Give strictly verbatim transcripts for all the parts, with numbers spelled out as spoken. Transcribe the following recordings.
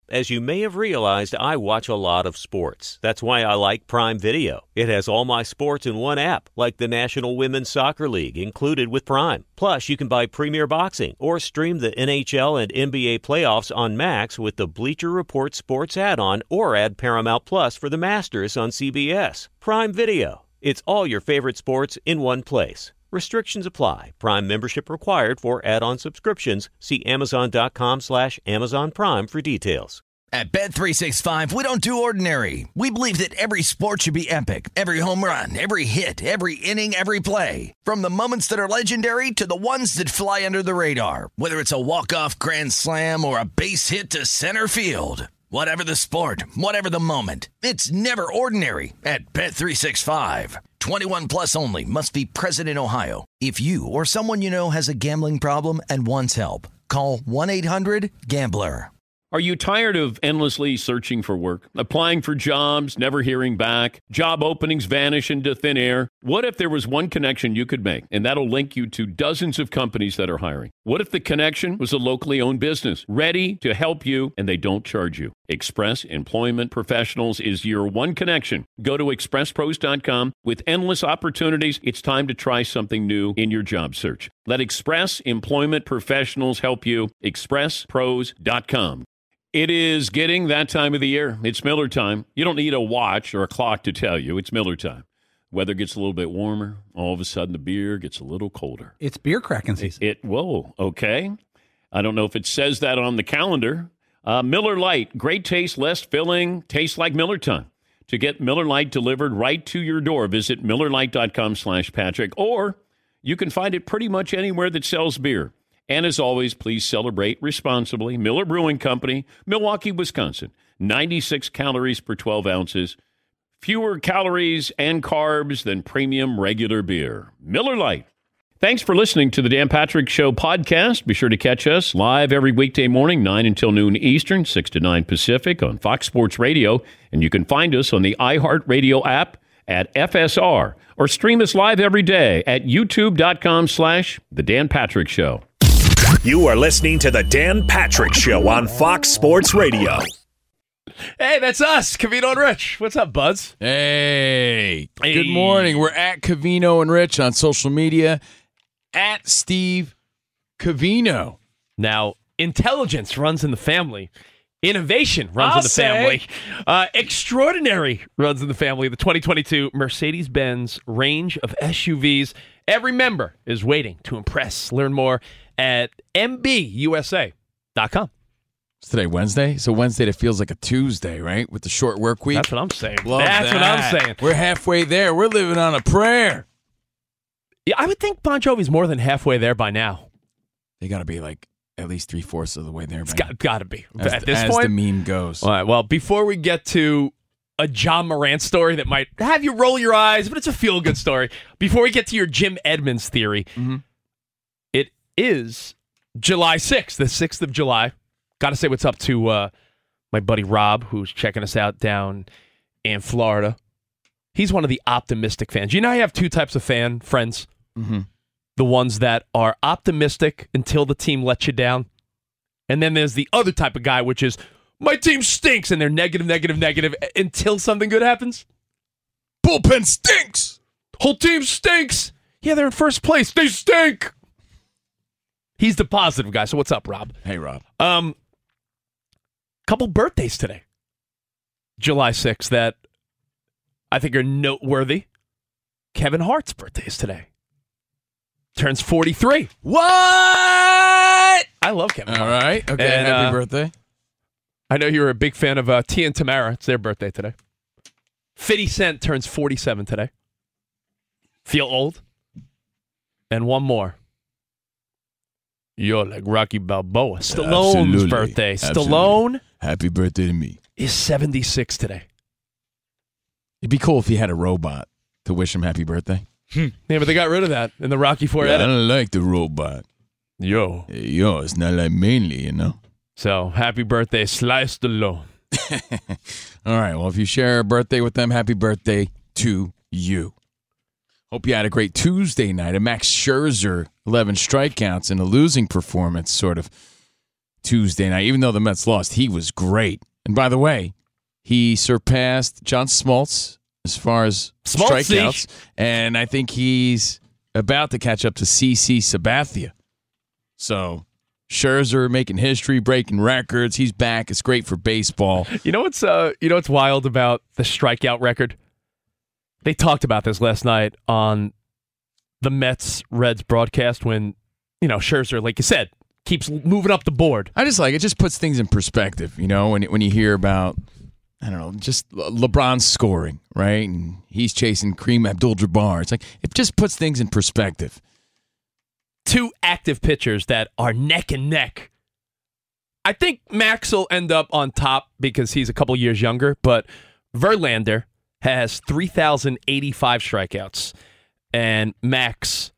As you may have realized, I watch a lot of sports. That's why I like Prime Video. It has all my sports in one app, like the National Women's Soccer League, included with Prime. Plus, you can buy Premier Boxing or stream the N H L and N B A playoffs on Max with the Bleacher Report Sports add-on, or add Paramount Plus for the Masters on C B S. Prime Video. It's all your favorite sports in one place. Restrictions apply. Prime membership required for add-on subscriptions. See Amazon.com slash Amazon Prime for details. At Bet three sixty-five, we don't do ordinary. We believe that every sport should be epic. Every home run, every hit, every inning, every play. From the moments that are legendary to the ones that fly under the radar. Whether it's a walk-off grand slam or a base hit to center field. Whatever the sport, whatever the moment, it's never ordinary at Bet three sixty-five. twenty-one plus only. Must be present in Ohio. If you or someone you know has a gambling problem and wants help, call one eight hundred gambler. Are you tired of endlessly searching for work, applying for jobs, never hearing back, job openings vanish into thin air? What if there was one connection you could make, and that'll link you to dozens of companies that are hiring? What if the connection was a locally owned business, ready to help you, and they don't charge you? Express Employment Professionals is your one connection. Go to express pros dot com. With endless opportunities, it's time to try something new in your job search. Let Express Employment Professionals help you. express pros dot com. It is getting that time of the year. It's Miller time. You don't need a watch or a clock to tell you. It's Miller time. Weather gets a little bit warmer. All of a sudden, the beer gets a little colder. It's beer cracking season. It, it whoa, okay. I don't know if it says that on the calendar. Uh, Miller Lite, great taste, less filling, tastes like Miller time. To get Miller Lite delivered right to your door, visit miller lite dot com slash Patrick, or you can find it pretty much anywhere that sells beer. And as always, please celebrate responsibly. Miller Brewing Company, Milwaukee, Wisconsin. ninety-six calories per twelve ounces. Fewer calories and carbs than premium regular beer. Miller Lite. Thanks for listening to the Dan Patrick Show podcast. Be sure to catch us live every weekday morning, nine until noon Eastern, six to nine Pacific on Fox Sports Radio. And you can find us on the iHeartRadio app at F S R, or stream us live every day at youtube.com slash The Dan Patrick Show. You are listening to the Dan Patrick Show on Fox Sports Radio. Hey, that's us, Covino and Rich. What's up, Buzz? Hey. Hey. Good morning. We're at Covino and Rich on social media. At Steve Covino. Now, intelligence runs in the family. Innovation runs I'll in the say. family. Uh, extraordinary runs in the family. The twenty twenty-two Mercedes-Benz range of S U Vs. Every member is waiting to impress. Learn more at m b u s a dot com. It's today Wednesday, so Wednesday that feels like a Tuesday, right? With the short work week. That's what I'm saying. Love That's that. what I'm saying. We're halfway there. We're living on a prayer. Yeah, I would think Bon Jovi's more than halfway there by now. They got to be like at least three fourths of the way there. It's man. got, got to be. As, At this as point, the meme goes. All right, well, before we get to a John Morant story that might have you roll your eyes, but it's a feel-good story. Before we get to your Jim Edmonds theory, Mm-hmm. it is July sixth, the sixth of July. Got to say what's up to uh, my buddy Rob, who's checking us out down in Florida. He's one of the optimistic fans. You know how you have two types of fan friends? Mm-hmm. The ones that are optimistic until the team lets you down. And then there's the other type of guy, which is, my team stinks, and they're negative, negative, negative until something good happens. Bullpen stinks. Whole team stinks. Yeah, they're in first place. They stink. He's the positive guy. So what's up, Rob? Hey, Rob. Um, couple birthdays today. July sixth that I think are noteworthy. Kevin Hart's birthday is today. Turns forty-three. What? I love Kevin All Hart. right. Okay. And, Happy uh, birthday. I know you're a big fan of uh, T and Tamara. It's their birthday today. fifty Cent turns forty-seven today. Feel old? And one more. You're like Rocky Balboa. Stallone's Absolutely. birthday. Absolutely. Stallone Happy birthday to me. is seventy-six today. It'd be cool if he had a robot to wish him happy birthday. Yeah, but they got rid of that in the Rocky Four Yeah, I edit. don't like the robot. Yo. Hey, yo, it's not like mainly, you know. So, happy birthday, Sly Stallone. All right. Well, if you share a birthday with them, happy birthday to you. Hope you had a great Tuesday night. A Max Scherzer, eleven strikeouts, and a losing performance sort of Tuesday night. Even though the Mets lost, he was great. And by the way, he surpassed John Smoltz as far as Smoltzy. strikeouts, and I think he's about to catch up to C C Sabathia. So Scherzer making history, breaking records. He's back. It's great for baseball. You know what's uh, you know what's wild about the strikeout record? They talked about this last night on the Mets Reds broadcast when, you know, Scherzer, like you said, keeps moving up the board. I just like it. Just puts things in perspective, you know, when when you hear about, I don't know, just LeBron scoring, right? And he's chasing Kareem Abdul-Jabbar. It's like, it just puts things in perspective. Two active pitchers that are neck and neck. I think Max will end up on top because he's a couple years younger, but Verlander has three thousand eighty-five strikeouts, and Max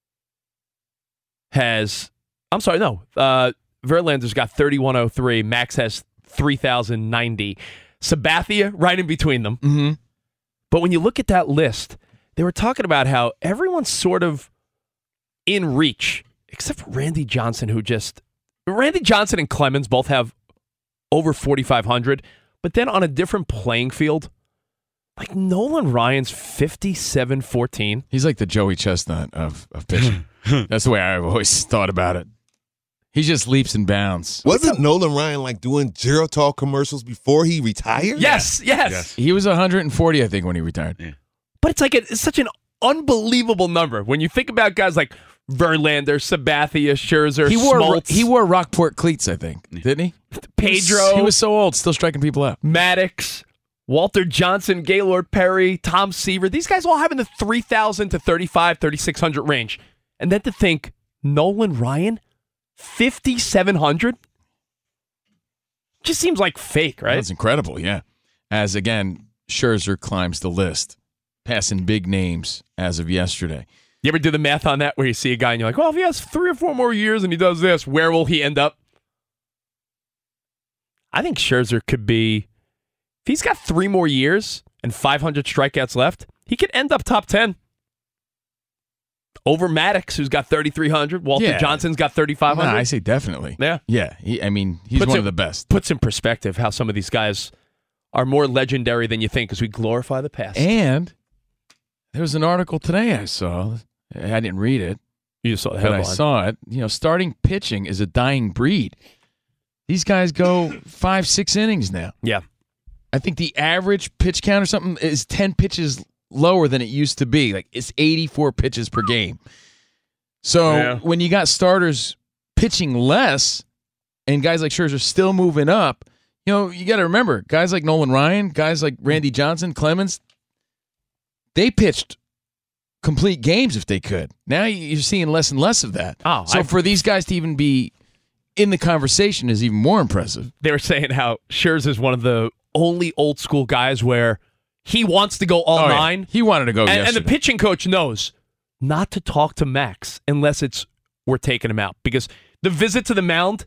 has, I'm sorry, no, uh, Verlander's got thirty-one oh three, Max has three thousand ninety. Sabathia right in between them. Mm-hmm. But when you look at that list, they were talking about how everyone's sort of in reach, except for Randy Johnson, who just... Randy Johnson and Clemens both have over forty-five hundred, but then on a different playing field, like Nolan Ryan's fifty-seven fourteen. He's like the Joey Chestnut of, of pitching. That's the way I've always thought about it. He just leaps and bounds. Wasn't Nolan Ryan like doing Geritol commercials before he retired? Yes, yes. Yes. He was one hundred forty, I think, when he retired. Yeah. But it's like a, it's such an unbelievable number when you think about guys like Verlander, Sabathia, Scherzer, He wore Smoltz, he wore Rockport cleats, I think, didn't he? Pedro, He was so old, still striking people out. Maddox, Walter Johnson, Gaylord Perry, Tom Seaver. These guys all have in the three thousand to thirty-five, thirty-six hundred range. And then to think Nolan Ryan, fifty-seven hundred? Just seems like fake, right? That's incredible, yeah. As, again, Scherzer climbs the list, passing big names as of yesterday. You ever do the math on that where you see a guy and you're like, well, if he has three or four more years and he does this, where will he end up? I think Scherzer could be, if he's got three more years and five hundred strikeouts left, he could end up top ten. Over Maddox, who's got thirty-three hundred. Walter Yeah. Johnson's got thirty-five hundred. Nah, I say definitely. Yeah. Yeah, he, I mean, he's Puts one it- of the best. Puts in perspective how some of these guys are more legendary than you think because we glorify the past. And there was an article today I saw. I didn't read it, you just saw the but headline. I saw it. You know, starting pitching is a dying breed. These guys go five, six innings now. Yeah. I think the average pitch count or something is ten pitches lower than it used to be. Like, it's eighty-four pitches per game. So Yeah. when you got starters pitching less and guys like Scherzer still moving up, you know, you got to remember, guys like Nolan Ryan, guys like Randy Johnson, Clemens, they pitched complete games if they could. Now you're seeing less and less of that. Oh, so I've- for these guys to even be in the conversation is even more impressive. They were saying how Scherzer is one of the only old school guys where he wants to go all Oh, yeah. nine. He wanted to go And, and yesterday. the pitching coach knows not to talk to Max unless it's we're taking him out. Because the visit to the mound,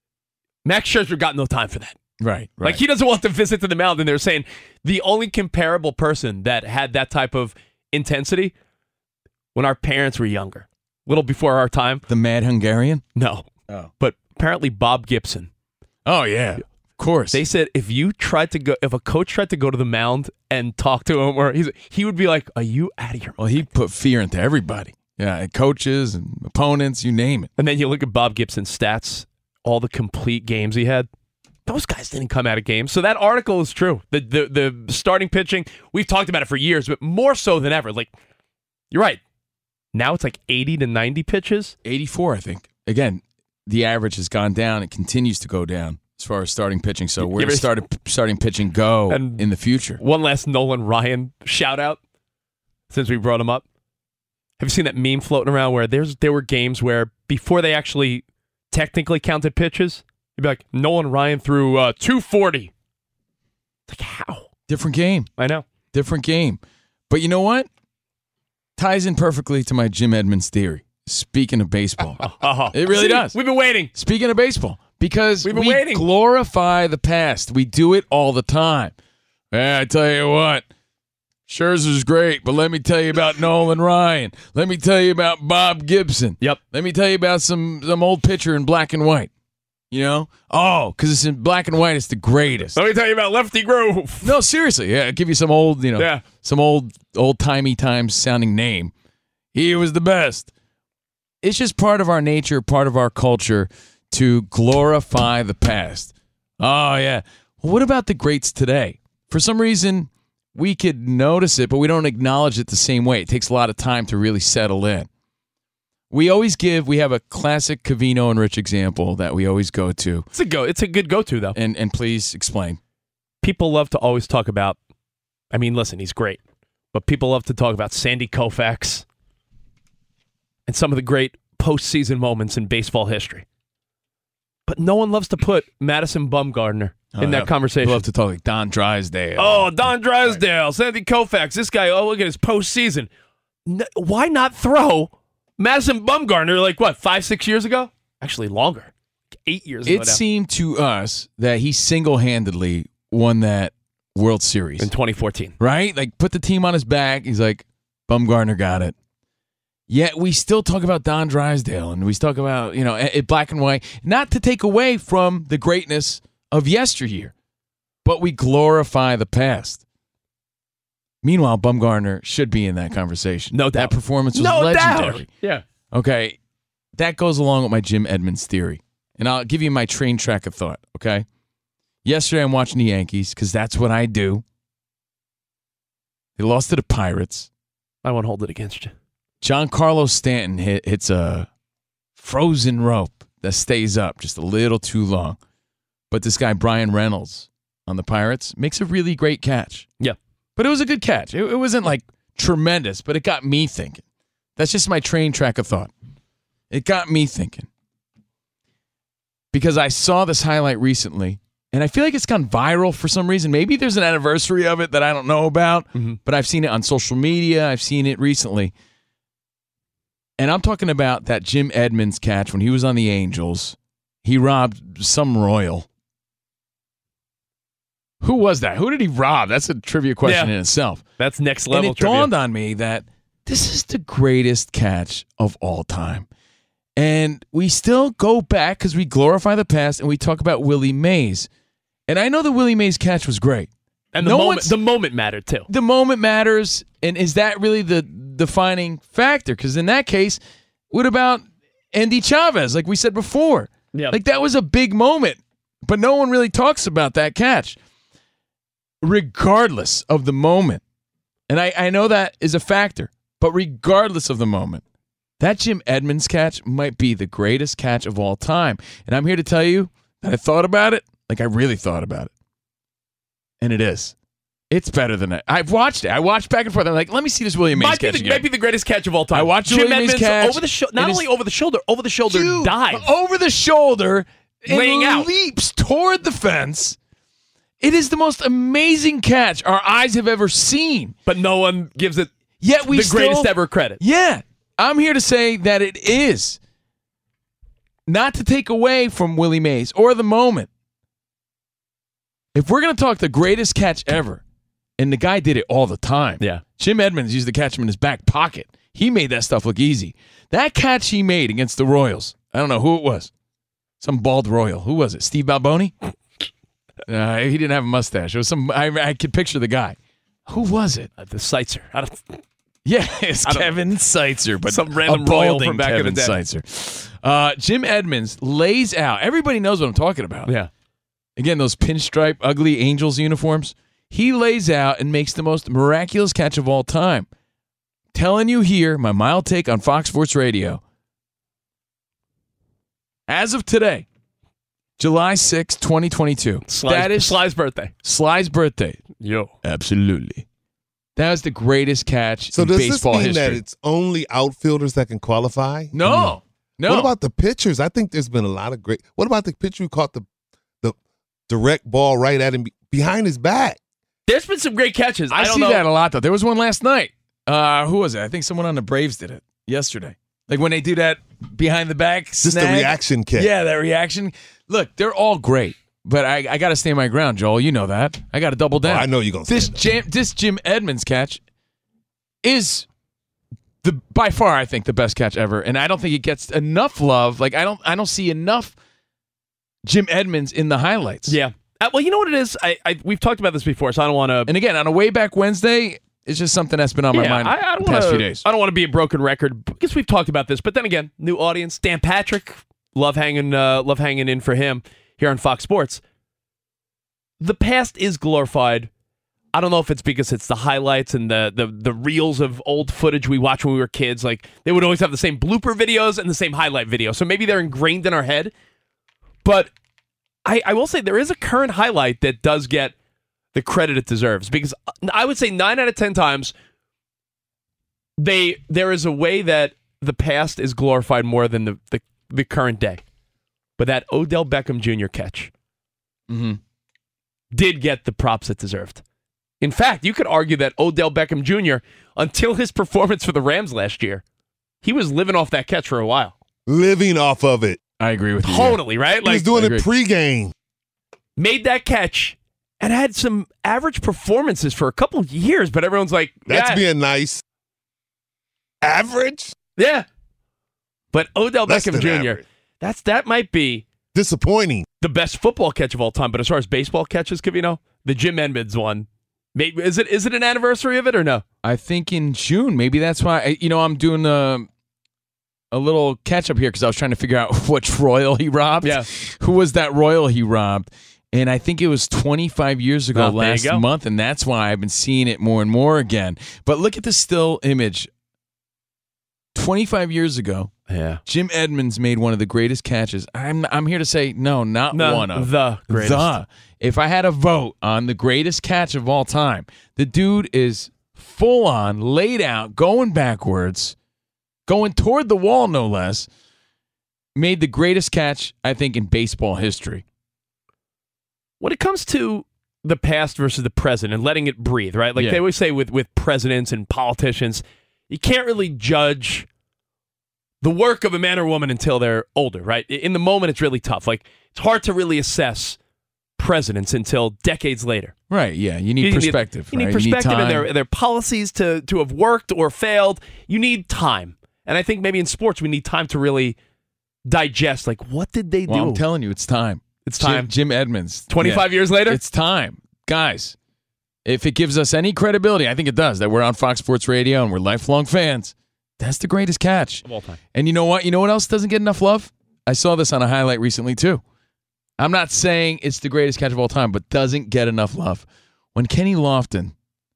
Max Scherzer got no time for that. Right, right. Like, he doesn't want to visit to the mound. And they're saying the only comparable person that had that type of intensity when our parents were younger, a little before our time. The Mad Hungarian? No. Oh. But apparently Bob Gibson. Oh, yeah. Of course. They said if you tried to go, if a coach tried to go to the mound and talk to him, or he's, he would be like, "Are you out of your?" Well, he put fear into everybody. Yeah, coaches and opponents, you name it. And then you look at Bob Gibson's stats, all the complete games he had. Those guys didn't come out of games. So that article is true. The the the starting pitching, we've talked about it for years, but more so than ever. Like, you're right. Now it's like eighty to ninety pitches. eighty-four, I think. Again, the average has gone down. It continues to go down as far as starting pitching. So where You ever- does started, starting pitching go And- in the future? One last Nolan Ryan shout out since we brought him up. Have you seen that meme floating around where there's there were games where before they actually technically counted pitches, you'd be like, Nolan Ryan threw uh, two forty. It's like, how? Different game. I know. Different game. But you know what? Ties in perfectly to my Jim Edmonds theory. Speaking of baseball. Uh-huh. It really See, does. We've been waiting. Speaking of baseball, because We've been we waiting. glorify the past. We do it all the time. Eh, I tell you what, Scherzer's great, but let me tell you about Nolan Ryan. Let me tell you about Bob Gibson. Yep. Let me tell you about some, some old pitcher in black and white. You know? Oh, because it's in black and white. It's the greatest. Let me tell you about Lefty Grove. No, seriously. Yeah, I'll give you some old, you know, Yeah. some old, old-timey times sounding name. He was the best. It's just part of our nature, part of our culture to glorify the past. Oh, yeah. Well, what about the greats today? For some reason, we could notice it, but we don't acknowledge it the same way. It takes a lot of time to really settle in. We always give, we have a classic Covino and Rich example that we always go to. It's a go. It's a good go-to, though. And and please explain. People love to always talk about, I mean, listen, he's great, but people love to talk about Sandy Koufax and some of the great postseason moments in baseball history. But no one loves to put Madison Bumgarner Oh, in that yeah. conversation. We love to talk like Don Drysdale. Oh, Don Drysdale, Sandy Koufax, this guy, oh, look at his postseason. N- why not throw Madison Bumgarner like, what, five, six years ago? Actually, longer. Eight years ago It now. seemed to us that he single-handedly won that World Series. In twenty fourteen. Right? Like, put the team on his back. He's like, Bumgarner got it. Yet we still talk about Don Drysdale, and we talk about, you know, it black and white. Not to take away from the greatness of yesteryear, but we glorify the past. Meanwhile, Bumgarner should be in that conversation. No doubt. That performance was No legendary. doubt. Yeah. Okay, that goes along with my Jim Edmonds theory. And I'll give you my train track of thought, okay? Yesterday I'm watching the Yankees because that's what I do. They lost to the Pirates. I won't hold it against you. Giancarlo Stanton hit, hits a frozen rope that stays up just a little too long. But this guy, Brian Reynolds, on the Pirates, makes a really great catch. Yeah. But it was a good catch. It, it wasn't like tremendous, but it got me thinking. That's just my train track of thought. It got me thinking. Because I saw this highlight recently, and I feel like it's gone viral for some reason. Maybe there's an anniversary of it that I don't know about, mm-hmm. but I've seen it on social media. I've seen it recently. And I'm talking about that Jim Edmonds catch when he was on the Angels. He robbed some Royal. Who was that? Who did he rob? That's a trivia question Yeah. in itself. That's next level And it trivia. dawned on me that this is the greatest catch of all time. And we still go back because we glorify the past and we talk about Willie Mays. And I know the Willie Mays catch was great. And the No moment one's- the moment mattered too. The moment matters. And is that really the defining factor? Because in that case, what about Andy Chavez, like we said before? Yeah. Like that was a big moment. But no one really talks about that catch. Regardless of the moment. And I, I know that is a factor. But regardless of the moment, that Jim Edmonds catch might be the greatest catch of all time. And I'm here to tell you that I thought about it. Like I really thought about it. And it is. It's better than that. I've watched it. I watched back and forth. I'm like, let me see this William Mays Might be, catch the, again. might be the greatest catch of all time. I watched Jim Willie Mays Edmonds catch, over the shoulder. Not and only his- over the shoulder, over the shoulder Dude, dive. over the shoulder, and Laying out. leaps toward the fence. It is the most amazing catch our eyes have ever seen. But no one gives it Yet we the still, greatest ever credit. Yeah, I'm here to say that it is. Not to take away from Willie Mays or the moment. If we're going to talk the greatest catch ever, and the guy did it all the time. Yeah. Jim Edmonds used to catch him in his back pocket. He made that stuff look easy. That catch he made against the Royals, I don't know who it was. Some bald Royal. Who was it? Steve Balboni? Uh, he didn't have a mustache. It was some. I, I could picture the guy. Who was it? Uh, the Seitzer. I don't, Yeah, it's I don't Kevin Seitzer, but Some random a Royal balding from back in Kevin the day. Seitzer. Uh, Jim Edmonds lays out. Everybody knows what I'm talking about. yeah. Again, those pinstripe, ugly Angels uniforms. He lays out and makes the most miraculous catch of all time. Telling you here, my mild take on Fox Sports Radio. As of today, July sixth, twenty twenty-two. Sly's, that is Sly's birthday. Sly's birthday. Yo. Absolutely. That was the greatest catch So in does baseball this mean history. that it's only outfielders that can qualify? no. No. What about the pitchers? I think there's been a lot of great. What about the pitcher who caught the the direct ball right at him be- behind his back? There's been some great catches. I, I don't see know. that a lot, though. There was one last night. Uh, who was it? I think someone on the Braves did it yesterday. Like when they do that behind the back Just snag. a reaction kick. Yeah, that reaction. Look, they're all great, but I, I got to stand my ground, Joel. You know that. I got to double Oh, down. I know you're gonna. This stand up. Jam, this Jim Edmonds catch is the by far, I think, the best catch ever, and I don't think it gets enough love. Like I don't, I don't see enough Jim Edmonds in the highlights. Yeah. Uh, well, you know what it is? I, I We've talked about this before, so I don't want to... And again, on a way back Wednesday, it's just something that's been on my yeah, mind I, I don't the past wanna, few days. I don't want to be a broken record because we've talked about this. But then again, new audience, Dan Patrick, love hanging, uh, love hanging in for him here on Fox Sports. The past is glorified. I don't know if it's because it's the highlights and the, the the reels of old footage we watched when we were kids. Like, they would always have the same blooper videos and the same highlight video. So maybe they're ingrained in our head. But I, I will say there is a current highlight that does get the credit it deserves. Because I would say nine out of ten times, they there is a way that the past is glorified more than the, the, the current day. But that Odell Beckham Junior catch Mm-hmm. did get the props it deserved. In fact, you could argue that Odell Beckham Junior, until his performance for the Rams last year, he was living off that catch for a while. Living off of it. I agree with you. Totally, right? He was doing it pregame. Made that catch and had some average performances for a couple of years, but everyone's like, That's yeah. being nice. Average? Yeah. But Odell Less Beckham than Junior, average. that's that might be Disappointing. the best football catch of all time. But as far as baseball catches, you know, the Jim Edmonds one, maybe is it is it an anniversary of it or no? I think in June. Maybe that's why. You know, I'm doing a, a little catch up here because I was trying to figure out which Royal he robbed. Yeah. Who was that Royal he robbed? And I think it was twenty-five years ago Oh, there you last go. month, and that's why I've been seeing it more and more again. But look at the still image. twenty-five years ago, Yeah. Jim Edmonds made one of the greatest catches. I'm I'm here to say no, not No, one of the greatest. The. If I had a vote on the greatest catch of all time, the dude is full on, laid out, going backwards, going toward the wall, no less. Made the greatest catch, I think, in baseball history. When it comes to the past versus the present and letting it breathe, right? Like Yeah. they always say with, with presidents and politicians, you can't really judge the work of a man or woman until they're older, right? In the moment, it's really tough. Like, it's hard to really assess presidents until decades later. Right, yeah. You need You perspective. You need right? perspective time. and their, their policies to, to have worked or failed. You need time. And I think maybe in sports, we need time to really digest, like, what did they Well, do? I'm telling you, it's time. It's time. Jim, Jim Edmonds. twenty-five Yeah. years later? It's time. Guys, if it gives us any credibility, I think it does, that we're on Fox Sports Radio and we're lifelong fans. That's the greatest catch. Of all time. And you know what? You know what else doesn't get enough love? I saw this on a highlight recently, too. I'm not saying it's the greatest catch of all time, but doesn't get enough love. When Kenny Lofton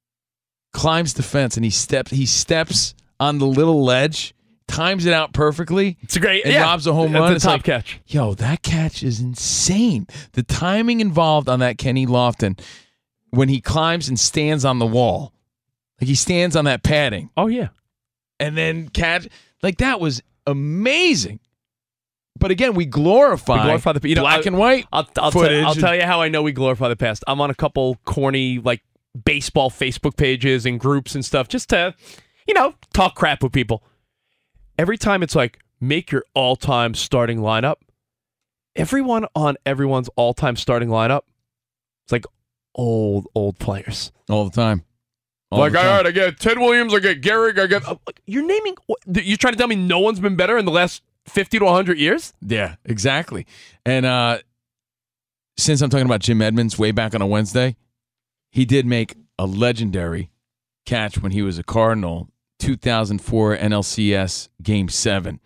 climbs the fence and he steps, he steps on the little ledge, times it out perfectly. It's a great, and yeah. robs a home That's run. a It's top like, catch. Yo, that catch is insane. The timing involved on that Kenny Lofton when he climbs and stands on the wall, like he stands on that padding, Oh, yeah. and then catch, like that was amazing. But again, we glorify, We glorify the you know, black I- and white I'll, I'll, tell, footage. I'll tell you how I know we glorify the past. I'm on a couple corny, like, baseball Facebook pages and groups and stuff just to, you know, talk crap with people. Every time it's like, make your all-time starting lineup, everyone on everyone's all-time starting lineup, it's like old, old players. all the time. All like, the all time. right, I get Ted Williams, I get Gehrig, I get... Uh, you're naming... what- You're trying to tell me no one's been better in the last fifty to one hundred years? Yeah, exactly. And uh, since I'm talking about Jim Edmonds way back on a Wednesday, he did make a legendary catch when he was a Cardinal, two thousand four N L C S Game seven.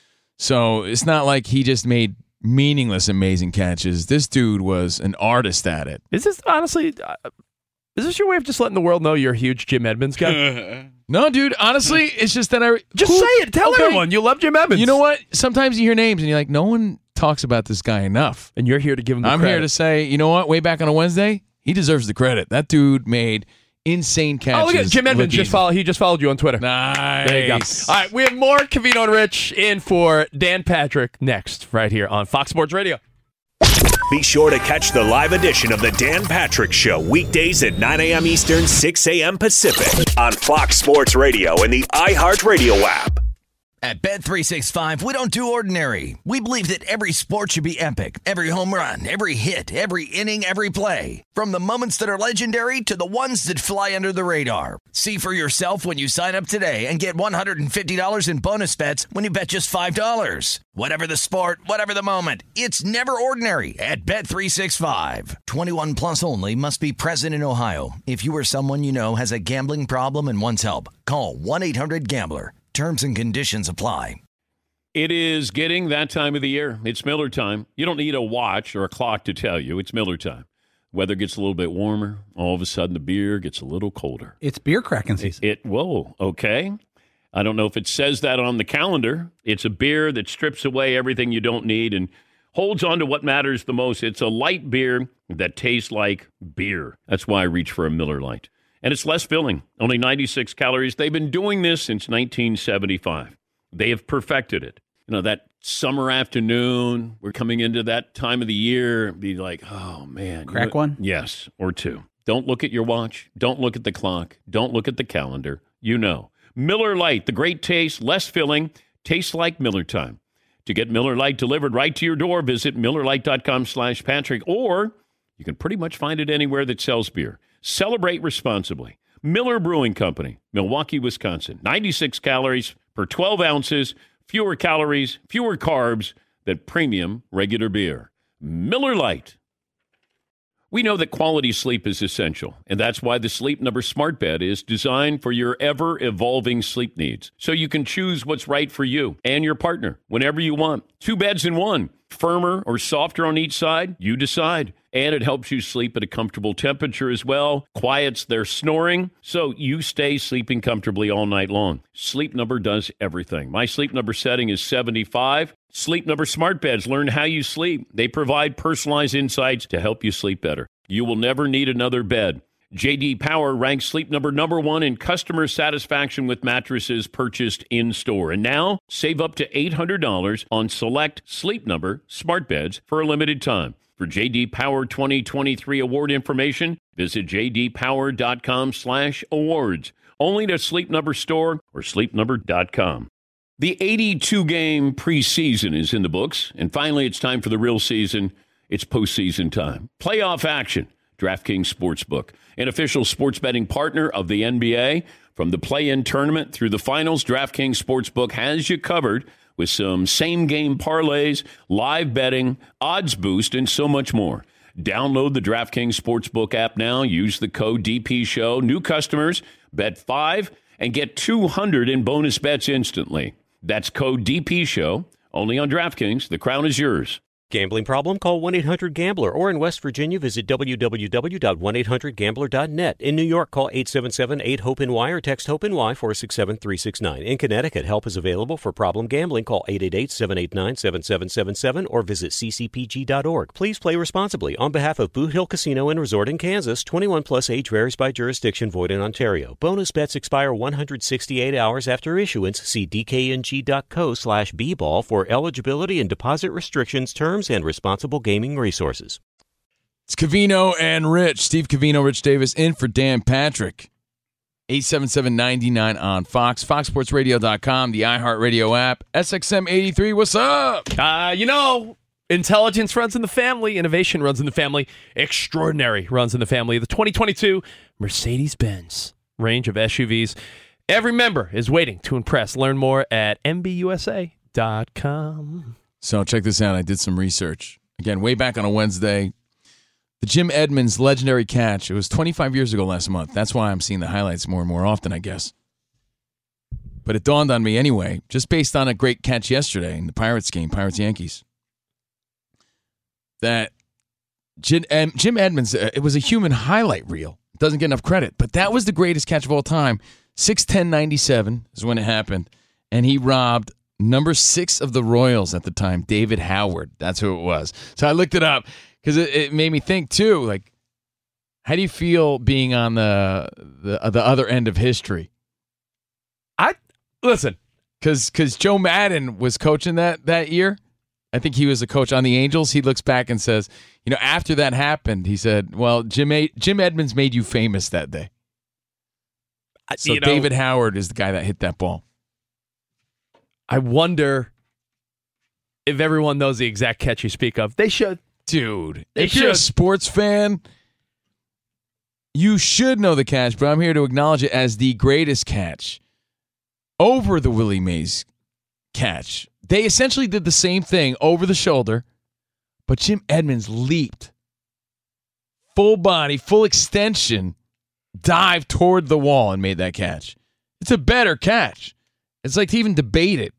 So it's not like he just made meaningless, amazing catches. This dude was an artist at it. Is this, honestly... Uh, is this your way of just letting the world know you're a huge Jim Edmonds guy? No, dude, honestly, it's just that I... Just Who- say it. Tell okay. everyone you love Jim Edmonds. You know what? Sometimes you hear names and you're like, no one talks about this guy enough. And you're here to give him the I'm credit. here to say, you know what? Way back on a Wednesday, he deserves the credit. That dude made insane catches. Oh, look at Jim Edmonds. look Just easy. follow, he just followed you on Twitter. Nice. There you go. All right, we have more Covino and Rich in for Dan Patrick next, right here on Fox Sports Radio. Be sure to catch the live edition of the Dan Patrick Show weekdays at nine a.m. Eastern, six a.m. Pacific on Fox Sports Radio and the iHeartRadio app. At Bet three sixty-five, we don't do ordinary. We believe that every sport should be epic. Every home run, every hit, every inning, every play. From the moments that are legendary to the ones that fly under the radar. See for yourself when you sign up today and get one hundred fifty dollars in bonus bets when you bet just five dollars. Whatever the sport, whatever the moment, it's never ordinary at Bet three sixty-five. twenty-one plus only. Must be present in Ohio. If you or someone you know has a gambling problem and wants help, call one eight hundred gambler. Terms and conditions apply. It is getting that time of the year. It's Miller time. You don't need a watch or a clock to tell you. It's Miller time. Weather gets a little bit warmer. All of a sudden, the beer gets a little colder. It's beer cracking season. It, it whoa, okay. I don't know if it says that on the calendar. It's a beer that strips away everything you don't need and holds on to what matters the most. It's a light beer that tastes like beer. That's why I reach for a Miller Lite. And it's less filling, only ninety-six calories. They've been doing this since nineteen seventy-five. They have perfected it. You know, that summer afternoon, we're coming into that time of the year, be like, oh, man. Crack you know, one? Yes, or two. Don't look at your watch. Don't look at the clock. Don't look at the calendar. You know. Miller Lite, the great taste, less filling, tastes like Miller time. To get Miller Lite delivered right to your door, visit MillerLite.com slash Patrick, or you can pretty much find it anywhere that sells beer. Celebrate responsibly. Miller Brewing Company, Milwaukee, Wisconsin. ninety-six calories per twelve ounces, fewer calories, fewer carbs than premium regular beer. Miller Lite. We know that quality sleep is essential, and that's why the Sleep Number Smart Bed is designed for your ever-evolving sleep needs, so you can choose what's right for you and your partner whenever you want. Two beds in one. Firmer or softer on each side, you decide. And it helps you sleep at a comfortable temperature as well, quiets their snoring, so you stay sleeping comfortably all night long. Sleep Number does everything. My Sleep Number setting is seventy-five. Sleep Number Smart Beds learn how you sleep. They provide personalized insights to help you sleep better. You will never need another bed. J D Power ranks Sleep Number number one in customer satisfaction with mattresses purchased in-store. And now, save up to eight hundred dollars on select Sleep Number smart beds for a limited time. For J D Power twenty twenty-three award information, visit jdpower.com slash awards. Only at a Sleep Number store or sleep number dot com. The eighty-two game preseason is in the books, and finally it's time for the real season. It's postseason time. Playoff action. DraftKings Sportsbook, an official sports betting partner of the N B A. From the play-in tournament through the finals, DraftKings Sportsbook has you covered with some same-game parlays, live betting, odds boost, and so much more. Download the DraftKings Sportsbook app now. Use the code D P Show. New customers, bet five and get two hundred in bonus bets instantly. That's code D P Show, only on DraftKings. The crown is yours. Gambling problem? Call one eight hundred gambler, or in West Virginia, visit w w w dot one eight hundred gambler dot net. In New York, call eight seven seven eight hope N Y or text HOPE-NY four six seven three six nine. In Connecticut, help is available for problem gambling. Call eight eight eight seven eight nine seven seven seven seven or visit c c p g dot org. Please play responsibly. On behalf of Boot Hill Casino and Resort in Kansas, twenty-one plus age varies by jurisdiction, void in Ontario. Bonus bets expire one hundred sixty-eight hours after issuance. See d k n g dot co slash b ball for eligibility and deposit restrictions, terms, and responsible gaming resources. It's Covino and Rich. Steve Covino, Rich Davis, in for Dan Patrick. eight seven seven, nine nine on Fox, fox sports radio dot com, the iHeartRadio app, S X M eighty-three. What's up? Uh, you know, intelligence runs in the family. Innovation runs in the family. Extraordinary runs in the family. The twenty twenty-two Mercedes-Benz range of S U Vs. Every member is waiting to impress. Learn more at m b u s a dot com. So check this out. I did some research. Again, way back on a Wednesday. The Jim Edmonds legendary catch. It was twenty-five years ago last month. That's why I'm seeing the highlights more and more often, I guess. But it dawned on me anyway, just based on a great catch yesterday in the Pirates game, Pirates-Yankees, that Jim, um, Jim Edmonds, uh, it was a human highlight reel. It doesn't get enough credit. But that was the greatest catch of all time. six ten ninety-seven is when it happened. And he robbed number six of the Royals at the time, David Howard. That's who it was. So I looked it up because it, it made me think, too, like, how do you feel being on the the, the other end of history? I listen, because because Joe Madden was coaching that that year. I think he was a coach on the Angels. He looks back and says, you know, after that happened, he said, well, Jim A- Jim Edmonds made you famous that day. So you know, David Howard is the guy that hit that ball. I wonder if everyone knows the exact catch you speak of. They should. Dude, They if you're a should. sports fan, you should know the catch, but I'm here to acknowledge it as the greatest catch over the Willie Mays catch. They essentially did the same thing over the shoulder, but Jim Edmonds leaped. Full body, full extension, dived toward the wall and made that catch. It's a better catch. It's like to even debate it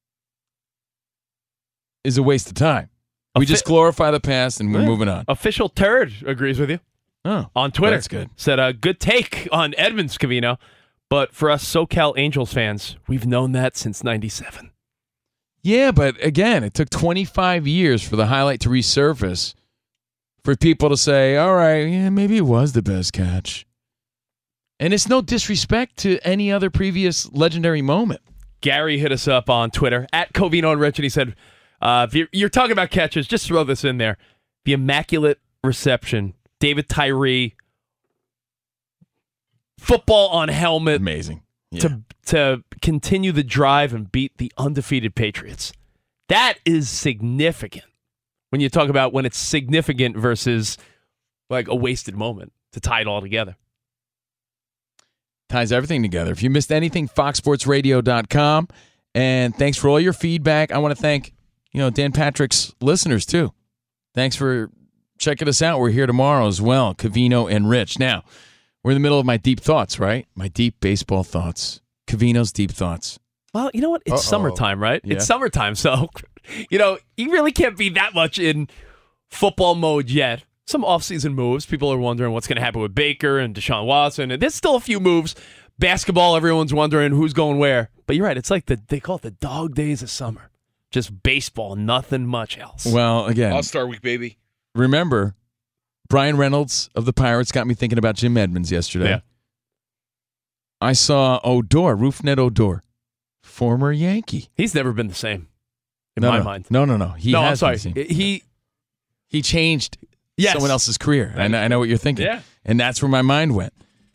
is a waste of time. We just glorify the past and we're Yeah. moving on. Official Turd agrees with you. Oh, On Twitter. that's good. Said a good take on Edmonds, Covino. But for us SoCal Angels fans, we've known that since ninety-seven. Yeah, but again, it took twenty-five years for the highlight to resurface for people to say, all right, yeah, maybe it was the best catch. And it's no disrespect to any other previous legendary moment. Gary hit us up on Twitter, at Covino and Rich, and he said, uh, if you're, you're talking about catches, just throw this in there. The immaculate reception, David Tyree, football on helmet. Amazing. Yeah. to to continue the drive and beat the undefeated Patriots. That is significant. When you talk about when it's significant versus like a wasted moment to tie it all together. Ties everything together. If you missed anything, fox sports radio dot com. And thanks for all your feedback. I want to thank, you know, Dan Patrick's listeners too. Thanks for checking us out. We're here tomorrow as well, Covino and Rich. Now, we're in the middle of my deep thoughts, right? My deep baseball thoughts. Covino's deep thoughts. Well, you know what? It's Uh-oh. summertime, right? Yeah. It's summertime, so you know, you really can't be that much in football mode yet. Some offseason moves. People are wondering what's going to happen with Baker and Deshaun Watson, and there's still a few moves. Basketball, everyone's wondering who's going where. But you're right. It's like the they call it the dog days of summer. Just baseball, nothing much else. Well, again, All-Star Week, baby. remember, Brian Reynolds of the Pirates got me thinking about Jim Edmonds yesterday. Yeah. I saw Odor, Roofnet Odor, former Yankee. He's never been the same in no, my no. mind. No, no, no. He no, has I'm been sorry. the same. He He changed Yes. someone else's career. I know, I know what you're thinking. Yeah. And that's where my mind went.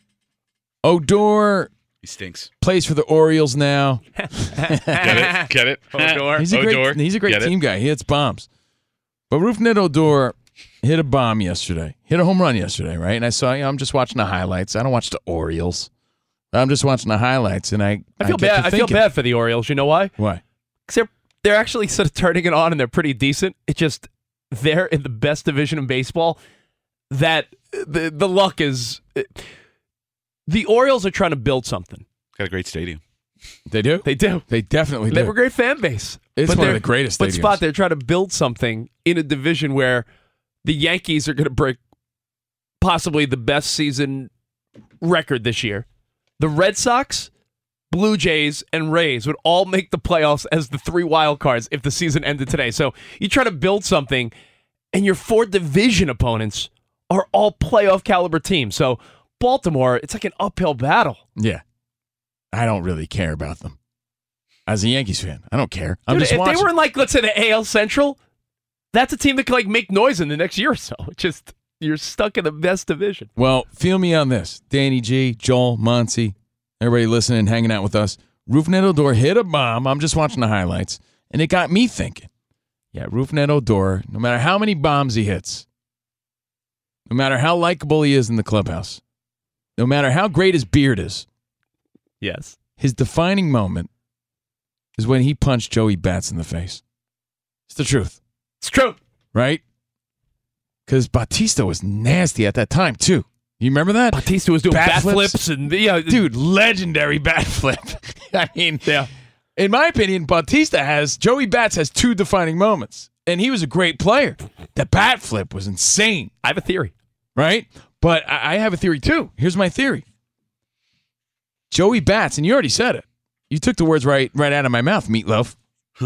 Odor He stinks. plays for the Orioles now. Get it? Get it? Odor. He's a great, Odor. he's a great Get it? team guy. He hits bombs. But Roofnet Odor hit a bomb yesterday. Hit a home run yesterday, right? And I saw, you know, I'm just watching the highlights. I don't watch the Orioles. I'm just watching the highlights, and I I feel get bad. to I feel thinking. bad for the Orioles. You know why? Why? Because they're they're actually sort of turning it on, and they're pretty decent. It just they're in the best division in baseball. That the the luck is. The Orioles are trying to build something. Got a great stadium. They do? They do. They definitely They do. have a great fan base. It's But one of they're- the greatest But stadiums. Spot, they're trying to build something in a division where the Yankees are going to break possibly the best season record this year. The Red Sox, Blue Jays, and Rays would all make the playoffs as the three wild cards if the season ended today. So you try to build something, and your four division opponents are all playoff caliber teams. So Baltimore, it's like an uphill battle. Yeah. I don't really care about them. As a Yankees fan, I don't care. I'm Dude, just if watching. they were in, like, let's say the A L Central, that's a team that could, like, make noise in the next year or so. It's just, you're stuck in the best division. Well, feel me on this. Danny G, Joel, Monty, everybody listening, hanging out with us. Roofnet Odor hit a bomb. I'm just watching the highlights, and it got me thinking. Yeah, Roofnet Odor, no matter how many bombs he hits, no matter how likable he is in the clubhouse, no matter how great his beard is, Yes. his defining moment is when he punched Joey Bats in the face. It's the truth, It's true. right? Because Batista was nasty at that time, too. You remember that? Batista was doing Bat bat, flips? flips. and, yeah. Dude, legendary bat flip. I mean, Yeah. in my opinion, Batista has, Joey Bats has two defining moments, and he was a great player. The bat flip was insane, I have a theory. right? But I, I have a theory, too. Here's my theory. Joey Bats, and you already said it. You took the words right, right out of my mouth, Meatloaf.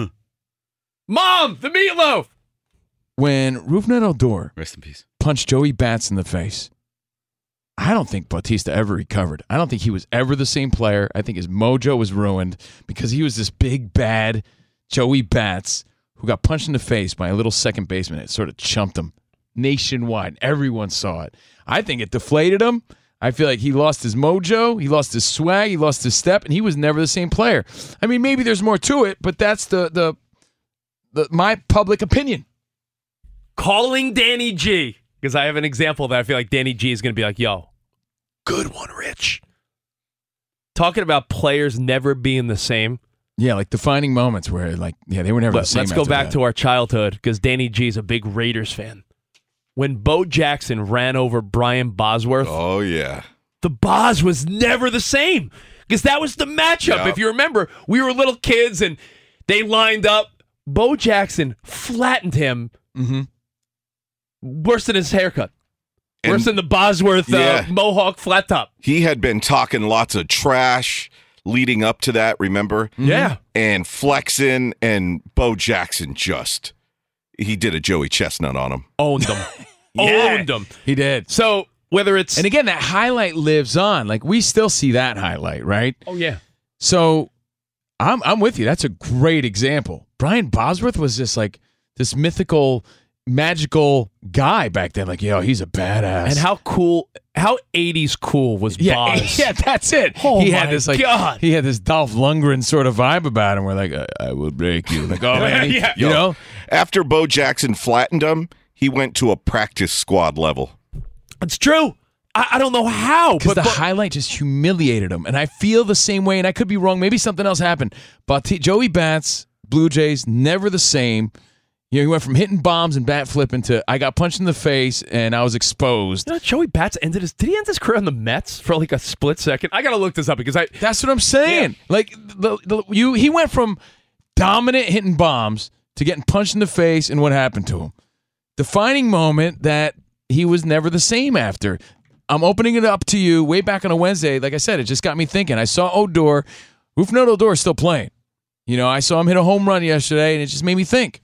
Mom, the meatloaf. When Roofnet Odor Rest in peace. punched Joey Bats in the face, I don't think Batista ever recovered. I don't think he was ever the same player. I think his mojo was ruined because he was this big, bad Joey Bats who got punched in the face by a little second baseman. It sort of chumped him nationwide. Everyone saw it. I think it deflated him. I feel like he lost his mojo, he lost his swag, he lost his step, and he was never the same player. I mean, maybe there's more to it, but that's the the, the my public opinion. Calling Danny G, because I have an example that I feel like Danny G is going to be like, yo, good one, Rich. Talking about players never being the same. Yeah, like defining moments where, like, yeah, they were never But the same. let's go after back that. to our childhood, because Danny G is a big Raiders fan. When Bo Jackson ran over Brian Bosworth, Oh, yeah. the Boz was never the same, because that was the matchup. Yep. If you remember, we were little kids and they lined up. Bo Jackson flattened him Mm-hmm. worse than his haircut. And- Worse than the Bosworth uh, Yeah. Mohawk flat top. He had been talking lots of trash leading up to that, remember? Yeah. And flexing, and Bo Jackson just, he did a Joey Chestnut on him. Owned them. Yeah. Owned them. He did. So whether it's... And again, that highlight lives on. Like, we still see that highlight, right? Oh, yeah. So I'm I'm with you. That's a great example. Brian Bosworth was just like this mythical, magical guy back then. Like, yo, he's a badass. And how cool, how eighties cool was yeah, Boz? yeah, that's it. Oh he my had this like God. he had this Dolph Lundgren sort of vibe about him. Where like, I, I will break you. Like, oh man, Yeah. you Yo, know. After Bo Jackson flattened him, he went to a practice squad level. It's true. I, I don't know how. Because But, the but highlight just humiliated him. And I feel the same way, and I could be wrong. Maybe something else happened. But T- Joey Bats, Blue Jays, never the same. You know, he went from hitting bombs and bat flipping to I got punched in the face and I was exposed. you know, Joey Bats ended his, did he end his career on the Mets for like a split second? I got to look this up because I, That's what I'm saying. Like the, the you, he went from dominant hitting bombs to getting punched in the face, and what happened to him? Defining moment that he was never the same after. I'm opening it up to you way back on a Wednesday. Like I said, it just got me thinking. I saw Odor. Rougned Odor is still playing. You know, I saw him hit a home run yesterday, and it just made me think.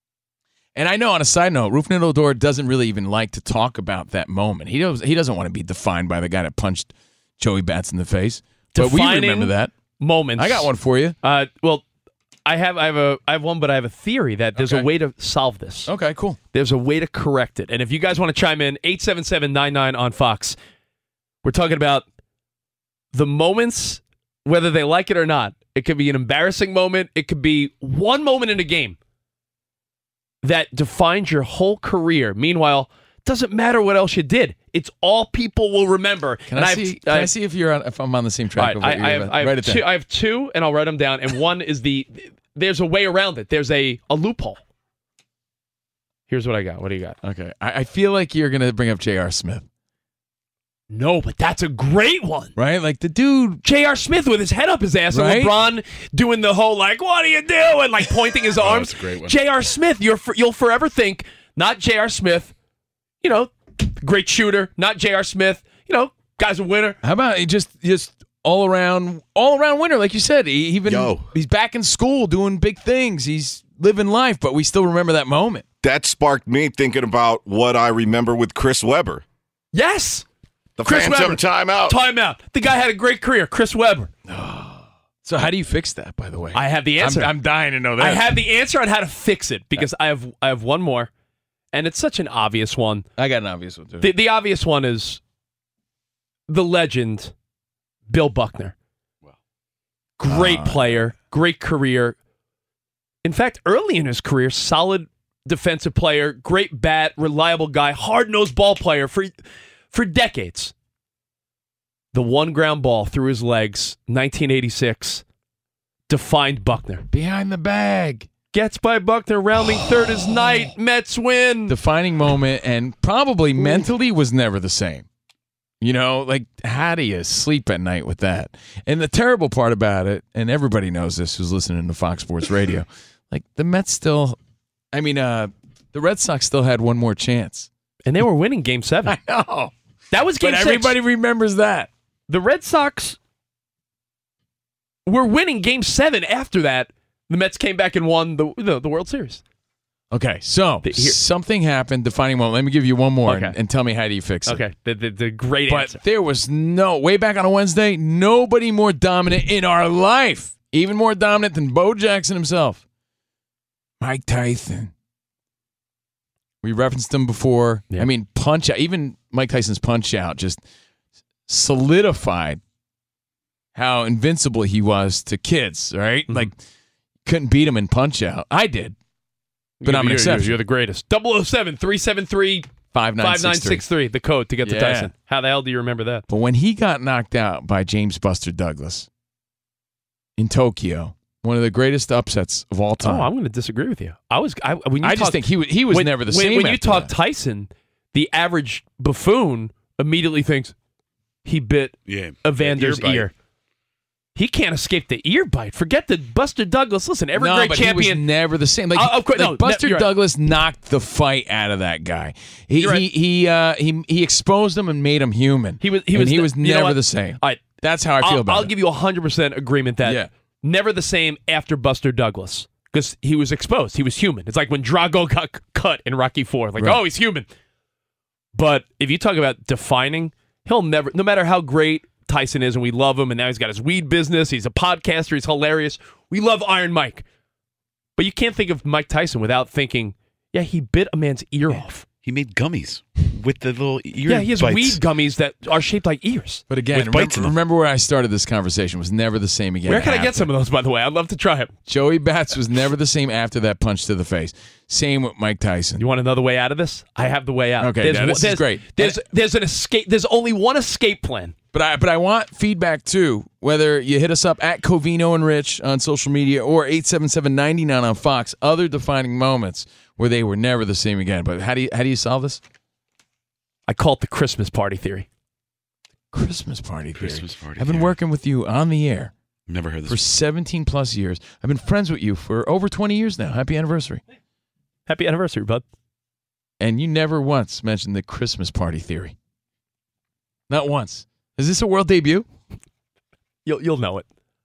And I know, on a side note, Rougned Odor doesn't really even like to talk about that moment. He doesn't, he doesn't want to be defined by the guy that punched Joey Bats in the face. But we Defining remember that. moments. I got one for you. Uh, well, I have I have a I have one, but I have a theory that there's Okay. a way to solve this. Okay, cool. There's a way to correct it. And if you guys want to chime in, eight seven seven nine nine on Fox. We're talking about the moments, whether they like it or not. It could be an embarrassing moment. It could be one moment in a game that defines your whole career. Meanwhile, it doesn't matter what else you did. It's all people will remember. Can, And I, I've- see, can I see if you're on, if I'm on the same All track? right, of I, what you're I have, about? I, have Write it down. two, I have two, and I'll write them down. And one is the, there's a way around it. There's a, a loophole. Here's what I got. What do you got? Okay, I, I feel like you're gonna bring up J R. Smith, No, but that's a great one. right? Like the dude. J R. Smith with his head up his ass, Right? and LeBron doing the whole like, "What are you doing?" like pointing his arms. that's a great one. J R. Smith, you're for, you'll forever think not J R. Smith, you know, great shooter. Not J R. Smith, you know, guy's a winner. How about he just just all around all around winner, like you said. He even Yo. he's back in school doing big things. He's living life, but we still remember that moment. That sparked me thinking about what I remember with Chris Webber. Yes, The Chris Phantom Webber. timeout. timeout. The guy had a great career, Chris Webber. So how do you fix that? By the way, I have the answer. I'm, I'm dying to know that. I have the answer on how to fix it because I have I have one more, and it's such an obvious one. I got an obvious one too. The, the obvious one is the legend, Bill Buckner. Great player, great career. In fact, early in his career, solid defensive player, great bat, reliable guy, hard-nosed ball player for, for decades. The one ground ball through his legs, nineteen eighty-six, defined Buckner. Behind the bag. Gets by Buckner, rounding third is night. Mets win. Defining moment, and probably mentally was never the same. You know, like, how do you sleep at night with that? And the terrible part about it, and everybody knows this who's listening to Fox Sports Radio, like, the Mets still, I mean, uh, the Red Sox still had one more chance. And they were winning game seven. I know. That was game But six. everybody remembers that. The Red Sox were winning game seven after that. The Mets came back and won the the, the World Series. Okay, so The- here- something happened, defining moment. Let me give you one more Okay. and, and tell me how do you fix it. Okay, the, the, the great But answer. there was no, way back on a Wednesday, nobody more dominant in our life. Even more dominant than Bo Jackson himself. Mike Tyson. We referenced him before. Yeah. I mean, punch out. Even Mike Tyson's punch out just solidified how invincible he was to kids, right? Mm-hmm. Like, couldn't beat him in Punch-Out. I did, but you're, I'm an you're, exception. You're the greatest. double oh seven, three seven three, five nine six three, the code to get to Yeah. Tyson. How the hell do you remember that? But when he got knocked out by James Buster Douglas in Tokyo, one of the greatest upsets of all time. Oh, I'm going to disagree with you. I was. I, when you I talk, just think he was, he was when, never the when, same. When you after talk that. Tyson, the average buffoon immediately thinks he bit Yeah, Evander's ear bite. ear. He can't escape the ear bite. Forget the Buster Douglas. Listen, every no, great but champion. he was never the same. Like, Uh, of course- like no, Buster ne- you're right. Douglas knocked the fight out of that guy. He You're right. he he, uh, he he exposed him and made him human. He was. He And was. he the- was you know never what? the same. All right, That's how I feel I'll, about I'll it. give you a hundred percent agreement that Yeah. never the same after Buster Douglas because he was exposed. He was human. It's like when Drago got c- cut in Rocky Four. Like, Right. oh, he's human. But if you talk about defining, he'll never. No matter how great Tyson is, and we love him, and now he's got his weed business. He's a podcaster. He's hilarious. We love Iron Mike. But you can't think of Mike Tyson without thinking, yeah, he bit a man's ear off. He made gummies with the little ear Yeah, he has bites. weed gummies that are shaped like ears. But again, with bites remember, in them. remember where I started this conversation was never the same again. Where can I get after. some of those, by the way? I'd love to try them. Joey Bats was never the same after that punch to the face. Same with Mike Tyson. You want another way out of this? I have the way out. Okay, there's, now this is there's, great. There's there's an escape. There's only one escape plan. But I but I want feedback too. Whether you hit us up at Covino and Rich on social media or eight seven seven nine nine on Fox. Other defining moments where they were never the same again. But how do you how do you solve this? I call it the Christmas party theory. Christmas party. theory. Christmas party I've been theory. working with you on the air Never heard this. for seventeen plus years. I've been friends with you for over twenty years now. Happy anniversary. Happy anniversary, bud. And you never once mentioned the Christmas party theory. Not once. Is this a world debut? You'll you'll know it.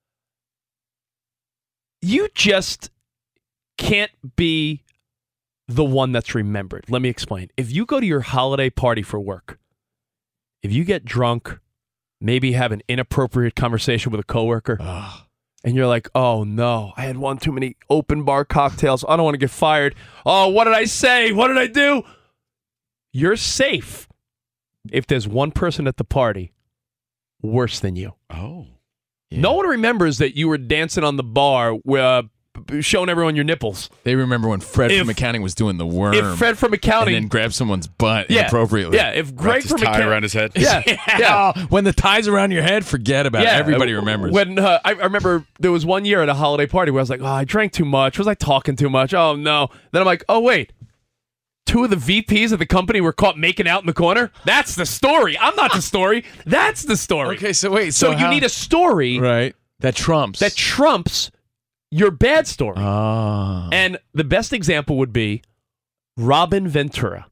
You just can't be the one that's remembered. Let me explain. If you go to your holiday party for work, if you get drunk, maybe have an inappropriate conversation with a coworker, and you're like, oh no, I had one too many open bar cocktails. I don't want to get fired. Oh, what did I say? What did I do? You're safe if there's one person at the party worse than you. Oh. Yeah. No one remembers that you were dancing on the bar, uh, showing everyone your nipples. They remember when Fred If- from accounting was doing the worm. If Fred from accounting, and then grabbed someone's butt yeah, inappropriately. yeah. If Greg Wrapped his from tie accounting, around his head. yeah, yeah. Oh, when the tie's around your head, forget about Yeah, it. Everybody remembers. When uh, I, I remember there was one year at a holiday party where I was like, oh, I drank too much. Was I talking too much? Oh, no. Then I'm like, oh, wait. Two of the V Ps of the company were caught making out in the corner? That's the story. I'm not the story. That's the story. Okay, so wait. So, So, you how- need a story right that trumps that trumps your bad story. Ah, And the best example would be Robin Ventura.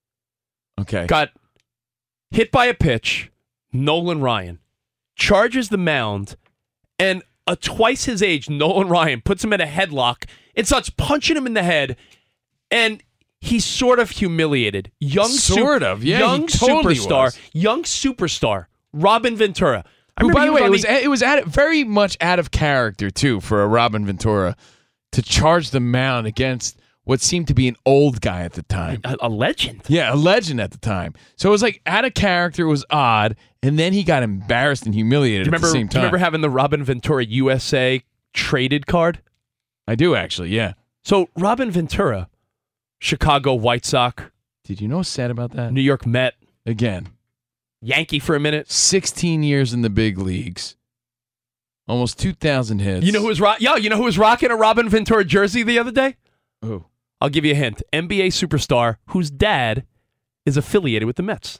okay. Got hit by a pitch, Nolan Ryan charges the mound, and a twice his age Nolan Ryan puts him in a headlock and starts punching him in the head, and he's sort of humiliated. Young, Sort of, yeah, he young totally superstar, was. young superstar, Robin Ventura. I Who, remember by he the way, on it was it was out, very much out of character too for a Robin Ventura to charge the mound against what seemed to be an old guy at the time. a, a legend. Yeah, a legend at the time. So it was like out of character. It was odd, and then he got embarrassed and humiliated Do you remember? at the same do you time. remember having the Robin Ventura U S A traded card? I do actually. Yeah. So Robin Ventura, Chicago White Sox, Did you know what's sad about that? New York Met, Again, Yankee for a minute. sixteen years in the big leagues, almost two thousand hits. You know who was ro- Yo, you know who was rocking a Robin Ventura jersey the other day? Who? I'll give you a hint. N B A superstar whose dad is affiliated with the Mets.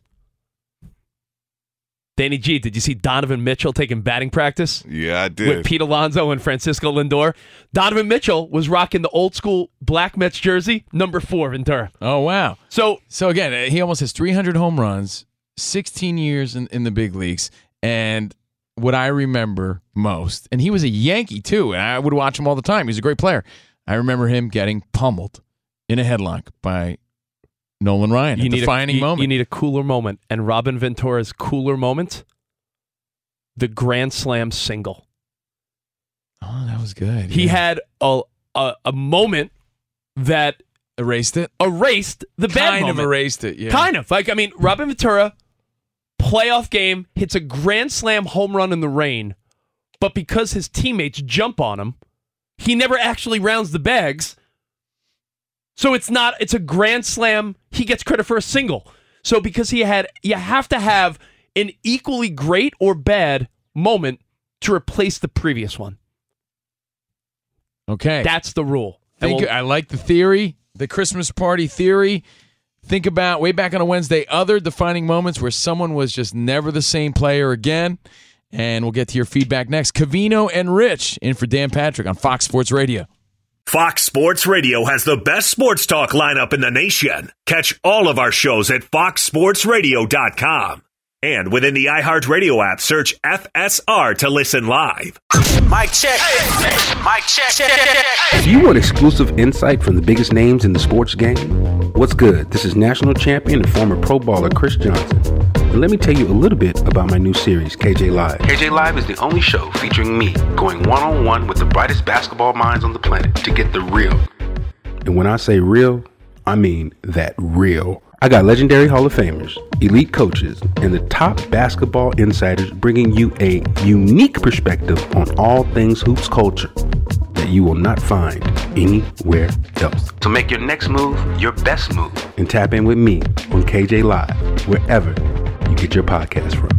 Danny G, did you see Donovan Mitchell taking batting practice Yeah, I did. with Pete Alonso and Francisco Lindor? Donovan Mitchell was rocking the old school black Mets jersey, number four, Ventura. Oh wow. So So again, uh, he almost has three hundred home runs, sixteen years in, in the big leagues, and what I remember most, and he was a Yankee too, and I would watch him all the time. He's a great player. I remember him getting pummeled in a headlock by Nolan Ryan. you a need defining a, you, moment. you need a cooler moment. And Robin Ventura's cooler moment, the Grand Slam single. oh, that was good. He yeah. had a, a a moment that erased it. erased the bad kind moment. of erased it. Yeah. Kind of. Like, I mean, Robin Ventura playoff game, hits a grand slam home run in the rain, but because his teammates jump on him, he never actually rounds the bags. So it's not, it's a grand slam. He gets credit for a single. So because he had, you have to have an equally great or bad moment to replace the previous one. Okay. That's the rule. Think, We'll, I like the theory, the Christmas party theory. Think about way back on a Wednesday, other defining moments where someone was just never the same player again. And we'll get to your feedback next. Covino and Rich in for Dan Patrick on Fox Sports Radio. Fox Sports Radio has the best sports talk lineup in the nation. Catch all of our shows at fox sports radio dot com. And within the iHeartRadio app, search F S R to listen live. Mic check. Mic check. Do you want exclusive insight from the biggest names in the sports game? What's good? This is national champion and former pro baller Chris Johnson. And let me tell you a little bit about my new series, K J Live. K J Live is the only show featuring me going one-on-one with the brightest basketball minds on the planet to get the real. And when I say real, I mean that real. I got legendary Hall of Famers, elite coaches, and the top basketball insiders bringing you a unique perspective on all things hoops culture that you will not find anywhere else. So make your next move your best move and tap in with me on K J Live, wherever you get your podcast from.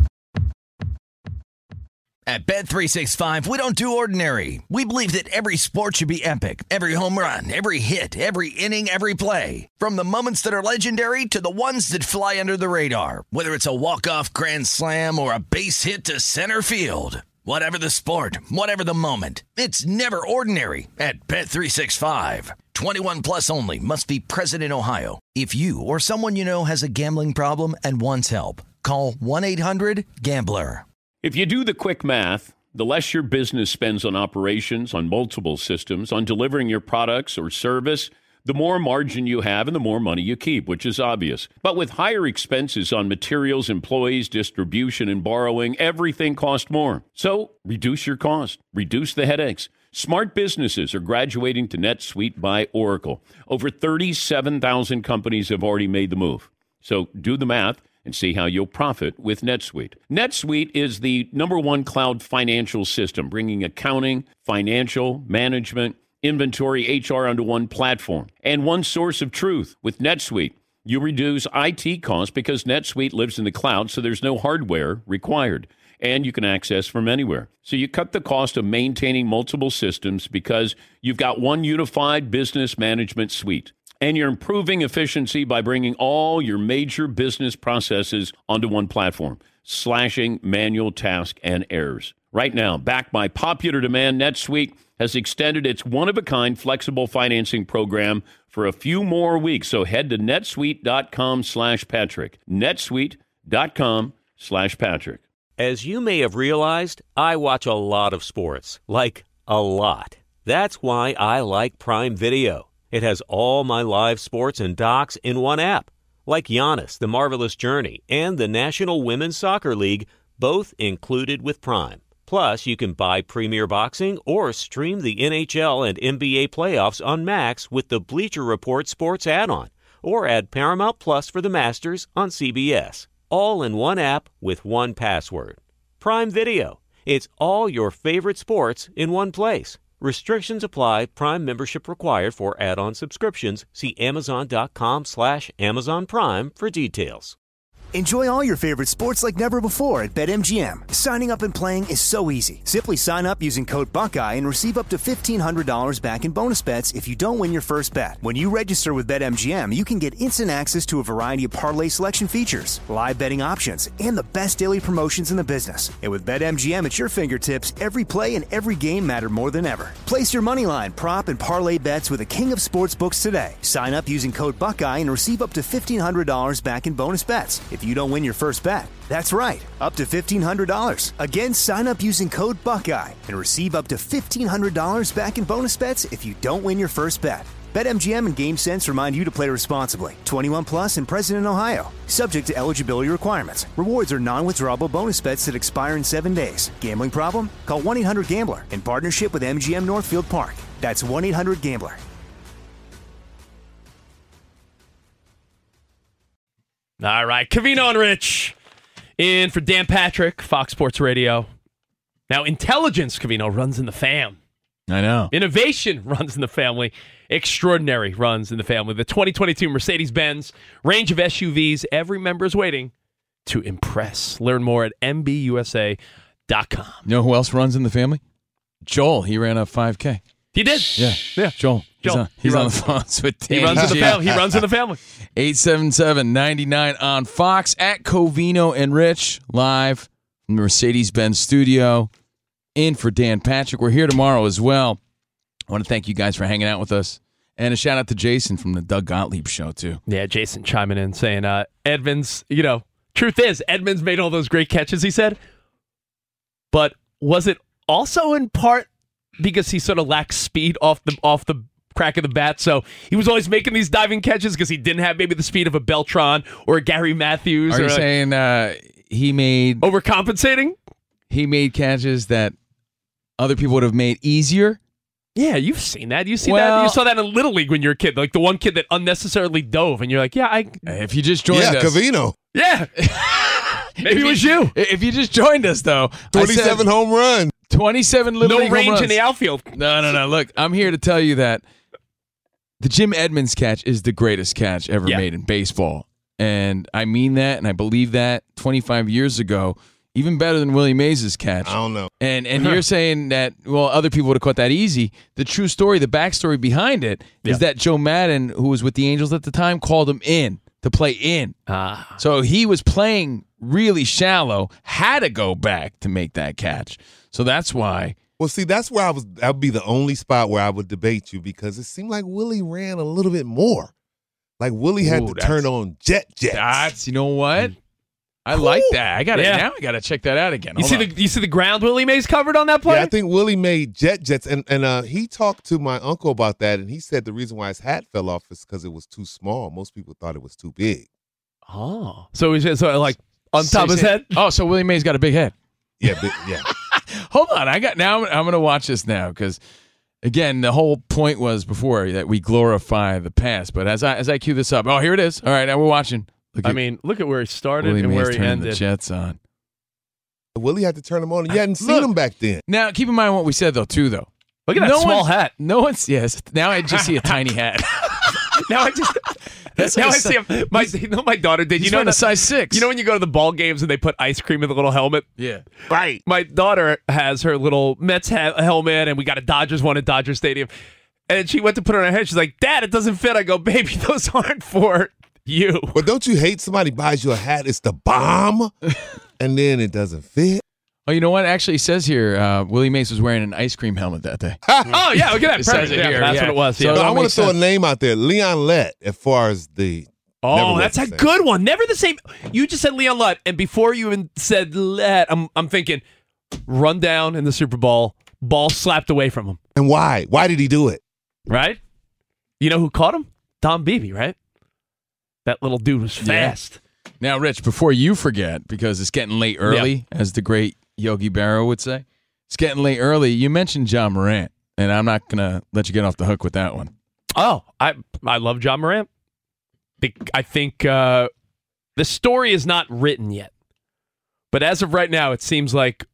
At Bet three sixty-five, we don't do ordinary. We believe that every sport should be epic. Every home run, every hit, every inning, every play. From the moments that are legendary to the ones that fly under the radar. Whether it's a walk-off grand slam or a base hit to center field. Whatever the sport, whatever the moment, it's never ordinary at Bet three sixty-five. twenty-one plus only. Must be present in Ohio. If you or someone you know has a gambling problem and wants help, call one eight hundred gambler. If you do the quick math, the less your business spends on operations, on multiple systems, on delivering your products or service, the more margin you have and the more money you keep, which is obvious. But with higher expenses on materials, employees, distribution, and borrowing, everything costs more. So reduce your cost, reduce the headaches. Smart businesses are graduating to NetSuite by Oracle. Over thirty-seven thousand companies have already made the move. So do the math and see how you'll profit with NetSuite. NetSuite is the number one cloud financial system, bringing accounting, financial, management, inventory, H R onto one platform and one source of truth. With NetSuite, you reduce I T costs because NetSuite lives in the cloud, so there's no hardware required, and you can access from anywhere. So you cut the cost of maintaining multiple systems because you've got one unified business management suite. And you're improving efficiency by bringing all your major business processes onto one platform, slashing manual tasks and errors. Right now, backed by popular demand, NetSuite has extended its one-of-a-kind flexible financing program for a few more weeks. So head to netsuite.com slash Patrick. netsuite.com slash Patrick. As you may have realized, I watch a lot of sports, like a lot. That's why I like Prime Video. It has all my live sports and docs in one app, like Giannis, The Marvelous Journey, and the National Women's Soccer League, both included with Prime. Plus, you can buy Premier Boxing or stream the N H L and N B A playoffs on Max with the Bleacher Report Sports add-on, or add Paramount Plus for the Masters on C B S. All in one app with one password. Prime Video. It's all your favorite sports in one place. Restrictions apply. Prime membership required for add-on subscriptions. See amazon.com slash Amazon Prime for details. Enjoy all your favorite sports like never before at BetMGM. Signing up and playing is so easy. Simply sign up using code Buckeye and receive up to fifteen hundred dollars back in bonus bets if you don't win your first bet. When you register with BetMGM, you can get instant access to a variety of parlay selection features, live betting options, and the best daily promotions in the business. And with BetMGM at your fingertips, every play and every game matter more than ever. Place your moneyline, prop, and parlay bets with the king of sportsbooks today. Sign up using code Buckeye and receive up to fifteen hundred dollars back in bonus bets if you don't win your first bet. That's right, up to fifteen hundred dollars. Again, sign up using code Buckeye and receive up to fifteen hundred dollars back in bonus bets if you don't win your first bet. BetMGM and GameSense remind you to play responsibly. twenty-one plus and present in Ohio. Subject to eligibility requirements. Rewards are non-withdrawable bonus bets that expire in seven days. Gambling problem? Call one eight hundred gambler in partnership with M G M Northfield Park. That's one eight hundred gambler. All right, Covino and Rich In for Dan Patrick, Fox Sports Radio. Now, intelligence, Covino, runs in the fam. I know. Innovation runs in the family. Extraordinary runs in the family. The twenty twenty-two Mercedes-Benz range of S U Vs. Every member is waiting to impress. Learn more at M B U S A dot com. You know who else runs in the family? Joel. He ran a five K. He did. Yeah. Yeah. Joel. He's Joel. on, he's He on runs. the phones with Dan He runs in the G. family. He runs in the family. eight seven seven, nine nine on Fox at Covino and Rich live from the Mercedes-Benz studio. In for Dan Patrick. We're here tomorrow as well. I want to thank you guys for hanging out with us. And a shout out to Jason from the Doug Gottlieb show, too. Yeah, Jason chiming in saying, uh, Edmonds, you know, truth is, Edmonds made all those great catches, he said. But was it also in part because he sort of lacks speed off the off the crack of the bat? So he was always making these diving catches because he didn't have maybe the speed of a Beltran or a Gary Matthews. Are or you a, saying uh, he made overcompensating? He made catches that other people would have made easier? Yeah, you've seen that. You see Well- that. You saw that in Little League when you were a kid. Like the one kid that unnecessarily dove, and you're like, yeah, I. If you just joined Yeah, us. Covino. Yeah. Maybe it was you. If you just joined us, though. I said twenty-seven home run. twenty-seven Little No League home range in runs. the outfield. No, no, no. Look, I'm here to tell you that the Jim Edmonds catch is the greatest catch ever Yeah. made in baseball. And I mean that, and I believe that twenty-five years ago, even better than Willie Mays' catch. I don't know. And and you're saying that, well, other people would have caught that easy. The true story, the backstory behind it is Yeah. that Joe Madden, who was with the Angels at the time, called him in to play in. Ah. So he was playing really shallow, had to go back to make that catch. So that's why. Well, see, that's where I was. That would be the only spot where I would debate you because it seemed like Willie ran a little bit more. Like Willie had Ooh, to that's- turn on jet jets. That's, you know what? I like that. I got to Yeah. now I got to check that out again. You Hold see on. the you see the ground Willie Mays covered on that play? Yeah, I think Willie made jet jets, and and uh, he talked to my uncle about that, and he said the reason why his hat fell off is because it was too small. Most people thought it was too big. Oh, so he's just sort of like on So top of his he's- head. Oh, so Willie Mays got a big head. Yeah, but, yeah. Hold on, I got now. I'm, I'm going to watch this now because, again, the whole point was before that we glorify the past. But as I as I cue this up, oh, here it is. All right, now we're watching. Look I at mean, look at where he started Willie and Mays where he turning the ended. Jets on. Willie had to turn them on, and you hadn't seen Look. them back then. Now, keep in mind what we said though, too. Though, Look at that No small one's- hat. no one's yes. Now I just see a tiny hat. Now I just That's now like I a see si- him. My you know my daughter did. He's You know wearing a that- size six. You know when you go to the ball games and they put ice cream in the little helmet. Yeah. Right. My daughter has her little Mets ha- helmet, and we got a Dodgers one at Dodger Stadium. And she went to put it on her head. She's like, "Dad, it doesn't fit." I go, "Baby, those aren't for you." But don't you hate somebody buys you a hat? It's the bomb, and then it doesn't fit. Oh, you know what? Actually, it says here uh, Willie Mays was wearing an ice cream helmet that day. Oh yeah, look at that. It says Perfect. it Yeah, here, that's yeah. what it was. So Yeah. it No, all I want makes to throw sense. a name out there, Leon Lett. As far as the never Oh, was that's the a same. good one. Never the same. You just said Leon Lett, and before you even said Lett, I'm I'm thinking run down in the Super Bowl, ball slapped away from him. And why? Why did he do it? Right? You know who caught him? Don Beebe, right? That little dude was fast. Now, Rich, before you forget, because it's getting late early, as the great Yogi Berra would say, it's getting late early. You mentioned John Morant, and I'm not going to let you get off the hook with that one. Oh, I I love John Morant. Be- I think uh, the story is not written yet, but as of right now, it seems like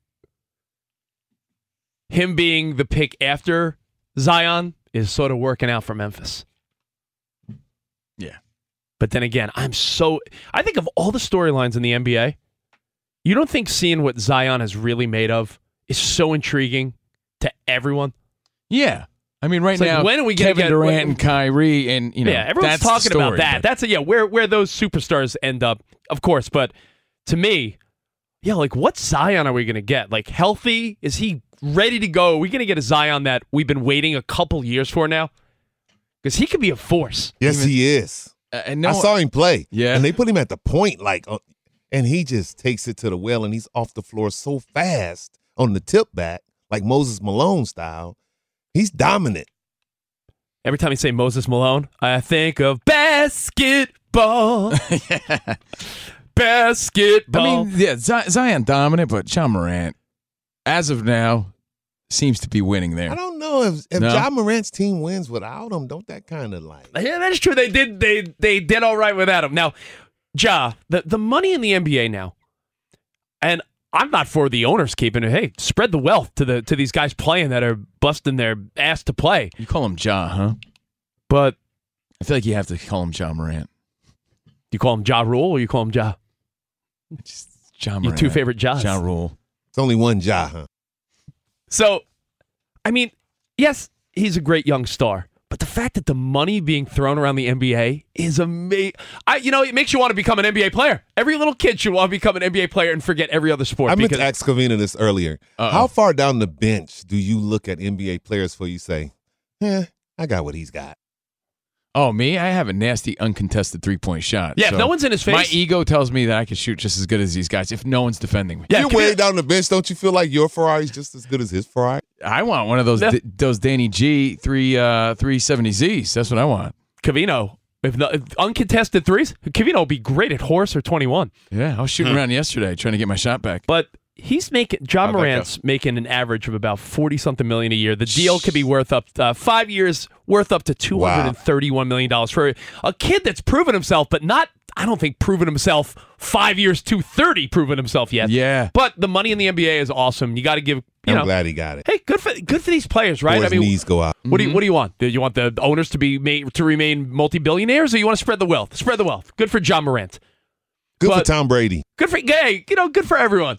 him being the pick after Zion is sort of working out for Memphis. Yeah. But then again, I'm so I think of all the storylines in the N B A, you don't think seeing what Zion is really made of is so intriguing to everyone? Yeah. I mean, right It's like, now, when are we gonna Kevin get- Durant when- and Kyrie, and, you know, yeah, everyone's that's the talking about story, that. but- That's a, yeah, where where those superstars end up, of course. But to me, yeah, like what Zion are we going to get? Like healthy? Is he ready to go? Are we going to get a Zion that we've been waiting a couple years for now? Because he could be a force. Yes, Even- he is. Uh, and no, I saw him play. Yeah. And they put him at the point, like, uh, and he just takes it to the well, and he's off the floor so fast on the tip back, like Moses Malone style. He's dominant. Every time you say Moses Malone, I think of basketball. Basketball. I mean, yeah, Z- Zion dominant, but John Morant, as of now, seems to be winning there. I don't know if if No? John Morant's team wins without him. Don't that kind of like? Yeah, that's true. They did. They they did all right without him. Now, Ja, the the money in the N B A now. And I'm not for the owners keeping it. Hey, spread the wealth to the to these guys playing that are busting their ass to play. You call him Ja, huh? But I feel like you have to call him Ja Morant. You call him Ja Rule or you call him Ja? Just Ja Morant. Your two favorite Ja's. Ja Rule. It's only one Ja, huh? So, I mean, yes, he's a great young star. But the fact that the money being thrown around the N B A is amazing. I, you know, it makes you want to become an N B A player. Every little kid should want to become an N B A player and forget every other sport. I meant because, to ask Covina this earlier. Uh-oh. How far down the bench do you look at N B A players before you say, eh, I got what he's got? Oh, me? I have a nasty uncontested three-point shot. Yeah, so if no one's in his face. My ego tells me that I can shoot just as good as these guys if no one's defending me. Yeah, You're way down the bench. Don't you feel like your Ferrari's just as good as his Ferrari? I want one of those Yeah. D- those Danny G three uh, three seventy Zs. That's what I want. Covino, if, no, if uncontested threes, Covino will be great at horse or twenty-one. Yeah, I was shooting around yesterday trying to get my shot back. But he's making, John How'd that Morant's making an average of about forty-something million a year. The deal could be worth up, uh, five years, worth up to two hundred thirty-one million dollars for a kid that's proven himself, but not, I don't think, proven himself five years, two thirty proven himself yet. Yeah. But the money in the N B A is awesome. You got to give, you I'm know. glad he got it. Hey, good for good for these players, right? Before his I mean, knees go out. What do you What do you want? Do you want the owners to be made, to remain multi-billionaires, or you want to spread the wealth? Spread the wealth. Good for John Morant. Good But- for Tom Brady. Good for hey, you know, good for everyone.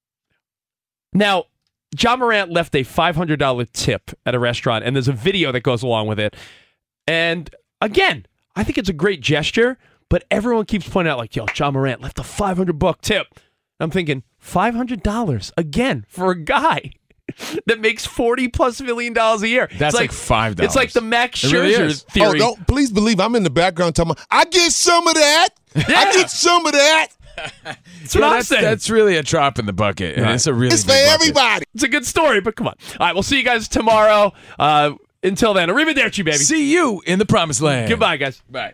Now, John Morant left a five hundred dollars tip at a restaurant, and there's a video that goes along with it. And again, I think it's a great gesture, but everyone keeps pointing out, like, yo, John Morant left a five hundred buck tip. I'm thinking, five hundred dollars again for a guy that makes forty plus million dollars a year. That's it's like five dollars. It's like the Max It really Scherzer is. theory. Oh, don't please believe I'm in the background talking about, I get some of that. I get some of that. That's what Yeah, I'm that's, saying. that's really a drop in the bucket. And Right. it's a really It's for big bucket. everybody. It's a good story, but come on. All right, we'll see you guys tomorrow. Uh, until then, arrivederci, baby. See you in the promised land. Goodbye, guys. Bye.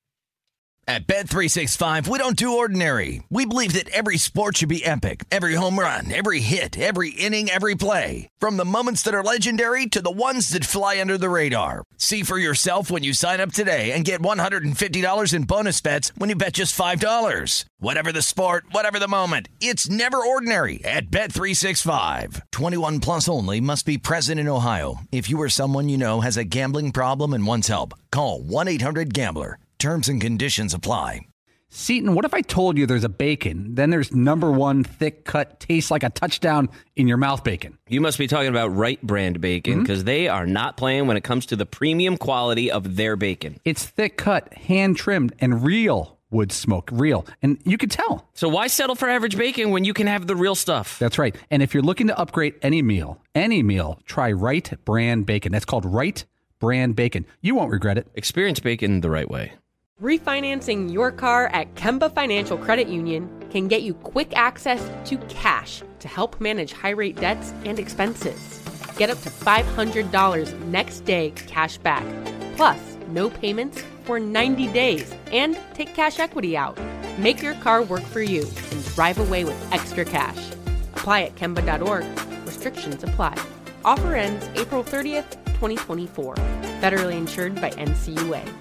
At Bet three sixty-five, we don't do ordinary. We believe that every sport should be epic. Every home run, every hit, every inning, every play. From the moments that are legendary to the ones that fly under the radar. See for yourself when you sign up today and get one hundred fifty dollars in bonus bets when you bet just five dollars. Whatever the sport, whatever the moment, it's never ordinary at Bet three sixty-five. twenty-one plus only. Must be present in Ohio. If you or someone you know has a gambling problem and wants help, call one eight hundred gambler. Terms and conditions apply. Seton, what if I told you there's a bacon, then there's number one thick cut, tastes like a touchdown in your mouth bacon? You must be talking about Wright Brand Bacon, because mm-hmm. they are not playing when it comes to the premium quality of their bacon. It's thick cut, hand trimmed, and real wood smoke. Real. And you could tell. So why settle for average bacon when you can have the real stuff? That's right. And if you're looking to upgrade any meal, any meal, try Wright Brand Bacon. That's called Wright Brand Bacon. You won't regret it. Experience bacon the right way. Refinancing your car at Kemba Financial Credit Union can get you quick access to cash to help manage high-rate debts and expenses. Get up to five hundred dollars next day cash back, plus no payments for ninety days, and take cash equity out. Make your car work for you and drive away with extra cash. Apply at Kemba dot org. Restrictions apply. Offer ends April thirtieth, twenty twenty-four. Federally insured by N C U A.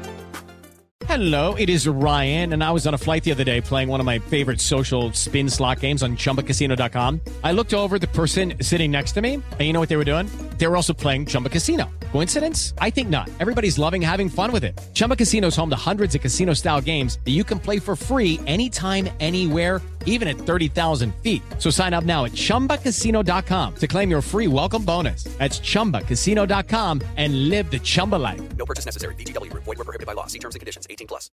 Hello, it is Ryan, and I was on a flight the other day playing one of my favorite social spin slot games on Chumba Casino dot com. I looked over at the person sitting next to me, and you know what they were doing? They were also playing Chumba Casino. Coincidence? I think not. Everybody's loving having fun with it. Chumba Casino is home to hundreds of casino-style games that you can play for free anytime, anywhere, even at thirty thousand feet. So sign up now at Chumba Casino dot com to claim your free welcome bonus. That's Chumba Casino dot com and live the Chumba life. No purchase necessary. V G W. Void where prohibited by law. See terms and conditions. eighteen plus.